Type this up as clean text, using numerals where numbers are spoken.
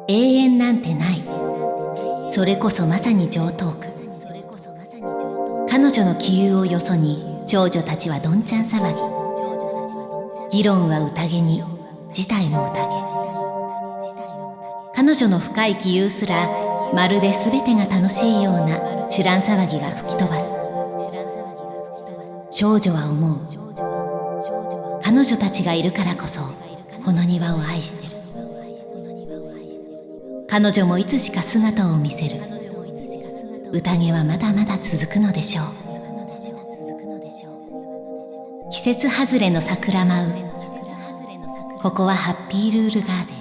永遠なんてない。それこそまさに常套句。彼女の気憂をよそに少女たちはどんちゃん騒ぎ。議論は宴に、事態も宴。彼女の深い気憂すらまるで全てが楽しいような酒乱騒ぎが吹き飛ばす。少女は思う。彼女たちがいるからこそこの庭を愛してる。彼女もいつしか姿を見せる。宴はまだまだ続くのでしょう。季節外れの桜舞う。ここはハッピールールガーデン。